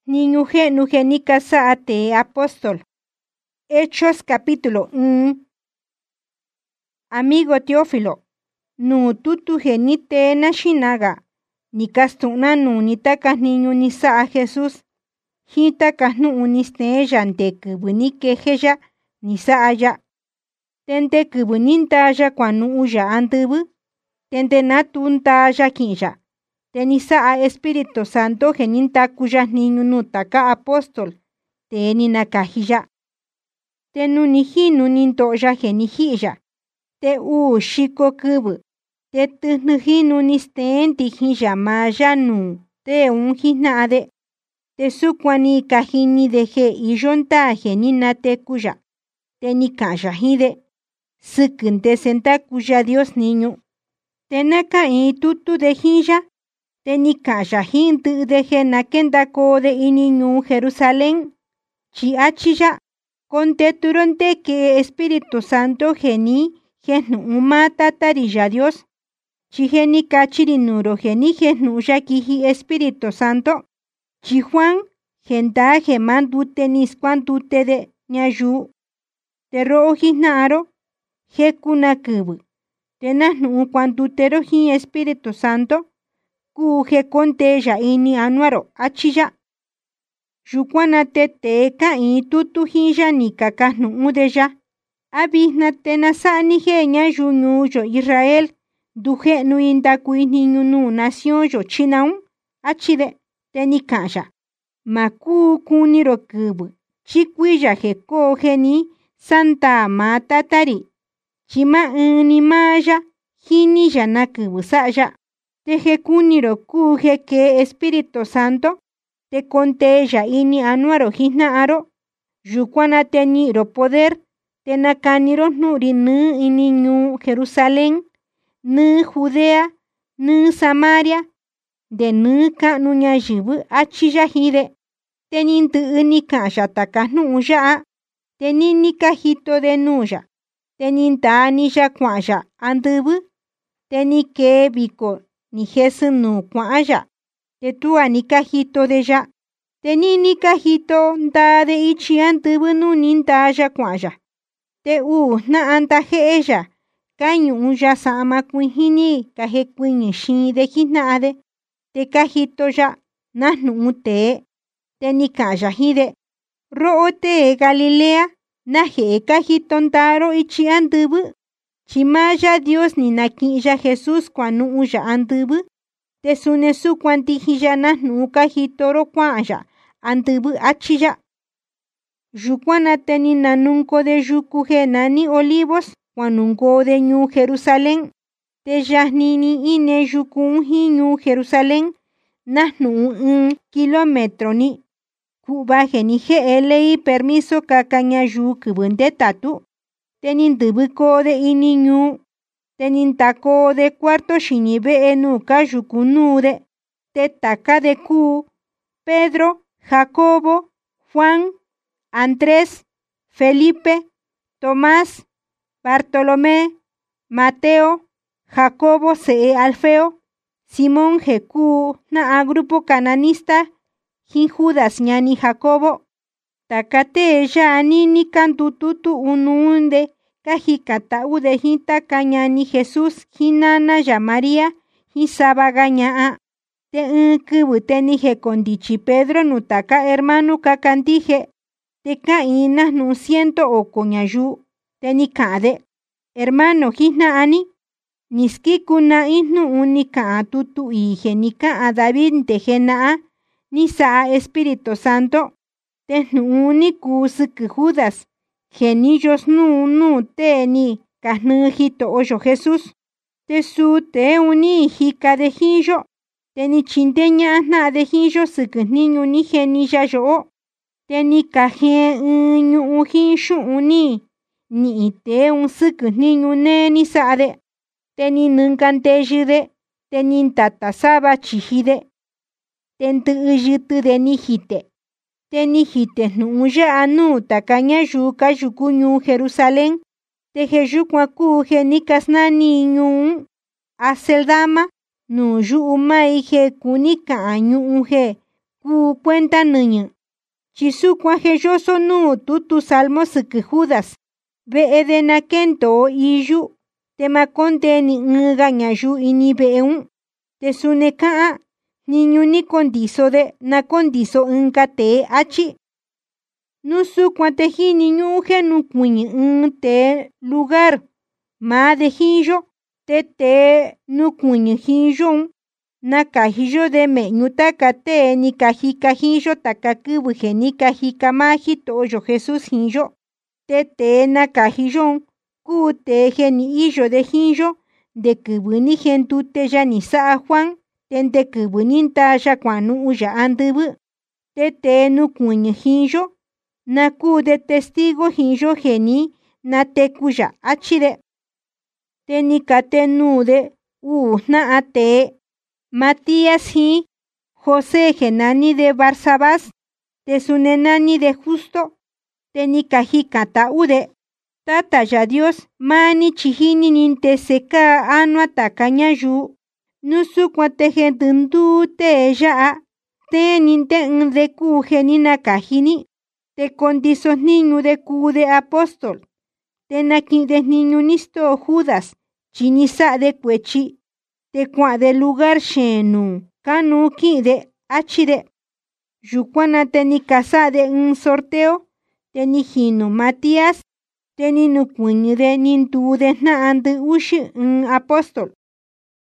Niño nugenica saate apóstol. Hechos capítulo 1. Amigo Teófilo, nu tutu genite na shinaga, ni castuna nu ni taka niño ni saa Jesús, hita kahnu uniste yante kubunike heya ni saa ya. Tente kubuninta ya kwanu uya andubu, tente natunta ya kinja. Tenisa Espíritu Santo geninta kuya niño nutaka apóstol, teni nakahija. Tenu nihinu ninto ya genihija. Te shiko kubu. Te tuhnujinu nisten tijija maya nu. Te unjinade. Te sukwani kahini deje iyonta genina te kuya. Te nikaya hide. Sukinte senta kuya Dios niño. Te naka tutu dejija. Tenikaya hintu deje nakenda kode iniñu Jerusalén. Chi achiya. Conte turonte que Espíritu Santo geni genu umata tarilla Dios. Chi geni kachirinuro geni genu yakiji Espíritu Santo. Chi Juan genta geman dute nisquan dute de ñayu. Te roojinaro gekuna kubu. Tenahnu cuantutero hi Espíritu Santo. Kuge conte ya ini anuaro achiya. Yukwana te ka tutu hija ni kakahnu udeya. Abihna tenasa ni genya yunyu yo Israel. Duje nu indakui niñu nu nación yo chinaun. Achide tenikaya. Maku kuniro kubu. Chikuya heko geni Santa Matatari. Chima ni maya. Hini yana kubu saya. Teje kuniro kuje que Espíritu Santo te conte ya ini anuaro hinaaro yukwana teniro poder tenakaniro nuri nu iniñu Jerusalén nu Judea nu Samaria de nu kanu ñayibu achiya hide tenintu unika yataka nu ya tenini kajito de nuya teninta ni ya kwaya andubu tenike biko ni Jesús no kwaya. Te tua ni cajito de ya. Te ni cajito da de ichian tubunu ninta ya kwaya. Te na anta je ella. Cañu ya sama kuihini kaje kuini shin de hinade. Te cajito ya nahnu te. Te ni kaya hide. Roote Galilea. Naje cajito ntaro ichian tubu. Chimaya Dios ni nakiya Jesús kwanu uya andubu. Te sunesu kwantijiyana nuka hitoro kwaya andubu achiya. Yukwana teni nanunko de yukuge nani olivos kwanunko de New Jerusalén. Te yahnini ine yukunji New Jerusalén nahnu kilometro ni. Kuba genije elei permiso kakanya yukubunde tatu. Tenin dubuko de iniñu. Tenin tako de cuarto shinibe enuka yukunude. Te taka de ku. Pedro, Jacobo, Juan, Andrés, Felipe, Tomás, Bartolomé, Mateo, Jacobo se Alfeo, Simón Jeku na grupo cananista, Jin Judas ñani Jacobo. Takate ya anini kantututu ununde kajikata ude hinta kañani Jesús hinana ya María hisabagaña. Te kubuteni je kondichi Pedro nutaka hermano kakandije. Te kaina nu ciento o coñayu. Teni kade. Hermano hina ani. Niski kuna inu unika tutu igenika a David tejena nisa Espíritu Santo. Tehnu kusuk Judas. Genillos nu teni kahnujito oyo Jesús. Tesu te uni hika de hillo. Teni chinteña na de hillo suk niño ni genilla yo. Teni kaje ujinshu uni. Ni te suk niño neni sade. Teni nunkante jide. Teni tatasaba chihide. Tentu ujitu de nijite. Tenijite nuya anu takaña yuka yukuñu Jerusalén. Teje yukua kuje nikas na niñu. Aseldama nu yu umaije kunika añu uje Ku cuenta nɨñɨ. Chisukuan jeyoso nu tutu salmo sɨkɨ Judas. Ve'e de nakento iyu. Te ma konteni ɨnga ñayu ini ve'e un. Te suni ka'an niñu ni kondiso de na kondiso ɨnga tee achi. Nusukuan te jini ñu'u je nukuiñi ɨn te lugar maa de jiyo. Te tee nukuiñi jiyo un. Na kajiyo de me'ñu taka tee ni kajika jiyo taka kɨvɨ je ni kajika maa Jito'yo Jesús jiyo. Te tee na kajiyo un kuu tee je ni iyo de jiyo nde kɨvɨ ni jendute ya ni sa'a Juan te nde kɨvɨ ni ntaa ya kuanu'u ya andɨvɨ. Te tee nukuiñi jiyo na kuu de testigo jiyo je ni nateku ya achi de. Te ni katenuu de jna'a tee Matías jin José je nani de Barsabás, te suni nani de Justo. Te ni kajikan ta'u de: Tata ya Dios, maa ni chi jini ni ntese kaa anua taka ñayuu. Nusukuan te je ndɨnduu tee ya'a teen ni nte ɨɨn de kuu je ni nakaji ni. Te kondiso jniñu de kuu de apóstol. Te naki'in de jniñu ni stoo Judas chi ni sa'a de kuechi. Te kua'an de lugar xeen nuu kanuu ki'in de achi de. Yukuan na te ni kasa'a de ɨɨn sorteo. Te ni jinu Matías. Te ni nukuiñi de ni nduu de jna'a ndɨ uxi ɨɨn apóstol.